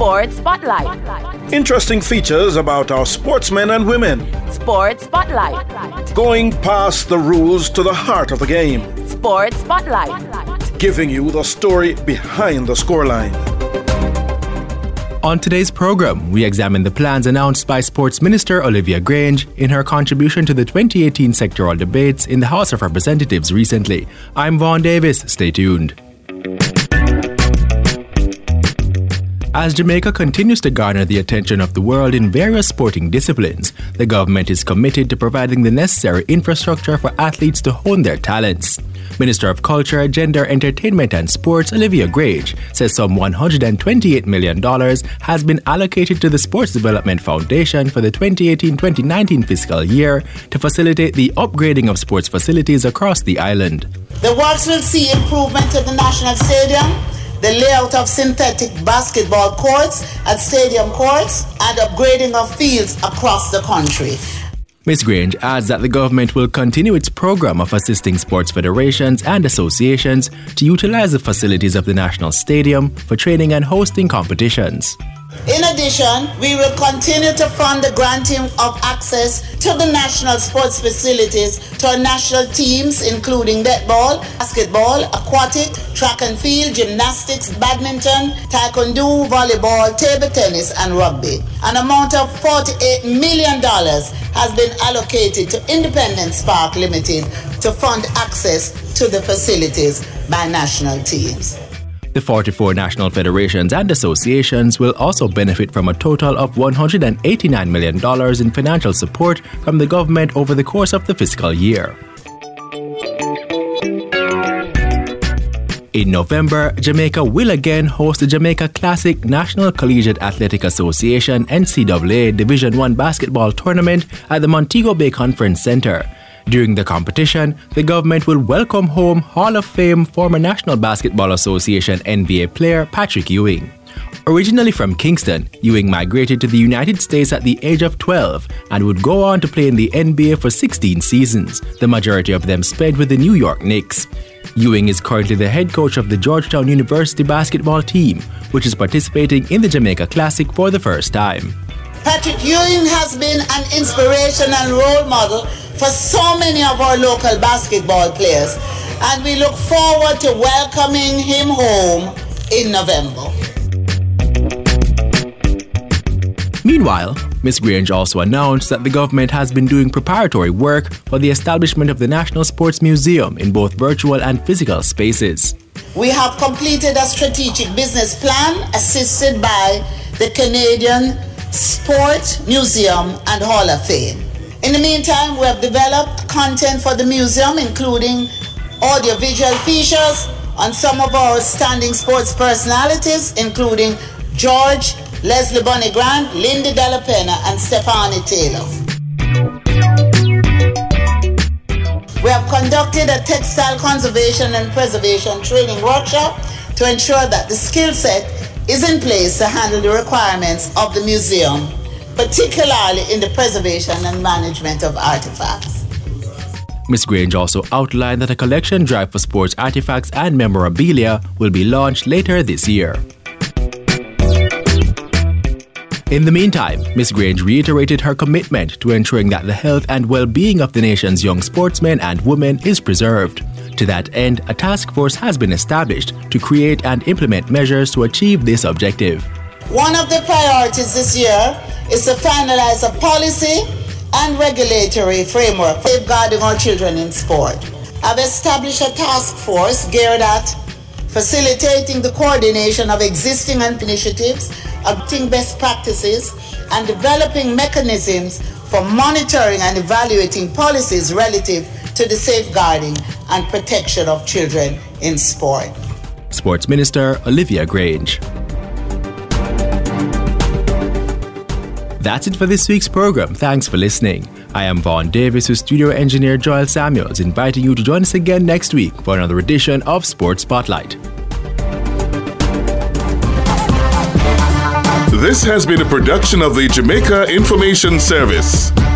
Sports Spotlight. Interesting features about our sportsmen and women. Sports Spotlight. Going past the rules to the heart of the game. Sports Spotlight. Giving you the story behind the scoreline. On today's program, we examine the plans announced by Sports Minister Olivia Grange in her contribution to the 2018 sectoral debates in the House of Representatives recently. I'm Vaughn Davis. Stay tuned. As Jamaica continues to garner the attention of the world in various sporting disciplines, the government is committed to providing the necessary infrastructure for athletes to hone their talents. Minister of Culture, Gender, Entertainment and Sports Olivia Grange says some $128 million has been allocated to the Sports Development Foundation for the 2018-2019 fiscal year to facilitate the upgrading of sports facilities across the island. The works will see improvement to the National Stadium, the layout of synthetic basketball courts at stadium courts, and upgrading of fields across the country. Ms. Grange adds that the government will continue its program of assisting sports federations and associations to utilize the facilities of the National Stadium for training and hosting competitions. In addition, we will continue to fund the granting of access to the national sports facilities to our national teams, including netball, basketball, aquatic, track and field, gymnastics, badminton, taekwondo, volleyball, table tennis, and rugby. An amount of $48 million has been allocated to Independence Park Limited to fund access to the facilities by national teams. The 44 national federations and associations will also benefit from a total of $189 million in financial support from the government over the course of the fiscal year. In November, Jamaica will again host the Jamaica Classic National Collegiate Athletic Association NCAA Division I basketball tournament at the Montego Bay Conference Center. During the competition, the government will welcome home Hall of Fame former National Basketball Association NBA player Patrick Ewing. Originally from Kingston, Ewing migrated to the United States at the age of 12 and would go on to play in the NBA for 16 seasons, the majority of them spent with the New York Knicks. Ewing is currently the head coach of the Georgetown University basketball team, which is participating in the Jamaica Classic for the first time. Patrick Ewing has been an inspiration and role model for so many of our local basketball players, and we look forward to welcoming him home in November. Meanwhile, Ms. Grange also announced that the government has been doing preparatory work for the establishment of the National Sports Museum in both virtual and physical spaces. We have completed a strategic business plan assisted by the Canadian Sport Museum and Hall of Fame. In the meantime, we have developed content for the museum, including audiovisual features on some of our outstanding sports personalities, including George, Leslie Bonnie Grant, Lindy Della Pena, and Stephanie Taylor. We have conducted a textile conservation and preservation training workshop to ensure that the skill set is in place to handle the requirements of the museum, particularly in the preservation and management of artifacts. Ms. Grange also outlined that a collection drive for sports artifacts and memorabilia will be launched later this year. In the meantime, Ms. Grange reiterated her commitment to ensuring that the health and well-being of the nation's young sportsmen and women is preserved. To that end, a task force has been established to create and implement measures to achieve this objective. One of the priorities this year is to finalize a policy and regulatory framework for safeguarding our children in sport. I've established a task force geared at facilitating the coordination of existing initiatives, adopting best practices, and developing mechanisms for monitoring and evaluating policies relative to the safeguarding and protection of children in sport. Sports Minister Olivia Grange. That's it for this week's program. Thanks for listening. I am Vaughn Davis with studio engineer Joel Samuels, inviting you to join us again next week for another edition of Sports Spotlight. This has been a production of the Jamaica Information Service.